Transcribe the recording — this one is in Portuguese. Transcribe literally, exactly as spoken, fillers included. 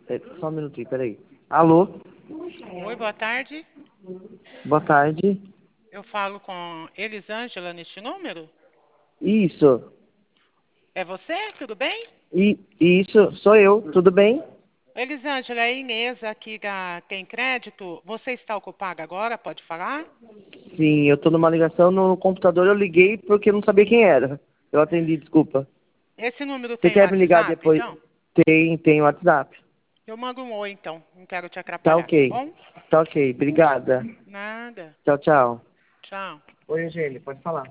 É, só um minutinho, peraí. Alô? Oi, boa tarde. Boa tarde. Eu falo com Elisângela neste número? Isso. É você? Tudo bem? I, isso, sou eu. Tudo bem? Elisângela, é a Inês aqui da Tem Crédito. Você está ocupada agora? Pode falar? Sim, eu tô numa ligação no computador. Eu liguei porque eu não sabia quem era. Eu atendi, desculpa. Esse número Você tem quer me ligar WhatsApp, depois? então? Tem, tem WhatsApp. Eu mando um oi, então. Não quero te Tá atrapalhar, tá ok. bom? Tá ok. Obrigada. Nada. Tchau, tchau. Tchau. Oi, Eugênio, pode falar.